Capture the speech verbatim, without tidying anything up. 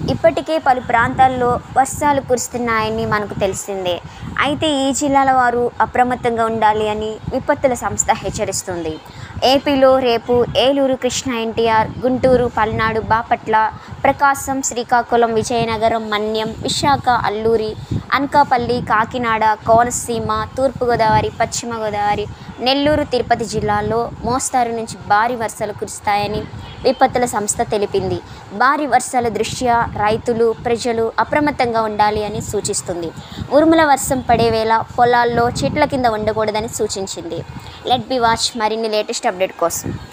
ఇప్పటికే పలు ప్రాంతాల్లో వర్షాలు కురుస్తున్నాయని మనకు తెలిసిందే. అయితే ఈ జిల్లాల వారు అప్రమత్తంగా ఉండాలి అని విపత్తుల సంస్థ హెచ్చరిస్తుంది. ఏపీలో రేపు ఏలూరు, కృష్ణా, ఎన్టీఆర్, గుంటూరు, పల్నాడు, బాపట్ల, ప్రకాశం, శ్రీకాకుళం, విజయనగరం, మన్యం, విశాఖ, అల్లూరి, అనకాపల్లి, కాకినాడ, కోనసీమ, తూర్పుగోదావరి, పశ్చిమ గోదావరి, నెల్లూరు, తిరుపతి జిల్లాల్లో మోస్తారు నుంచి భారీ వర్షాలు కురుస్తాయని విపత్తుల సంస్థ తెలిపింది. భారీ వర్షాల దృష్ట్యా రైతులు, ప్రజలు అప్రమత్తంగా ఉండాలి అని సూచిస్తుంది. ఉరుముల వర్షం పడే వేళ పొలాల్లో చెట్ల కింద ఉండకూడదని సూచించింది. లెట్ బి వాచ్ మరిన్ని లేటెస్ట్ అప్డేట్ కోసం.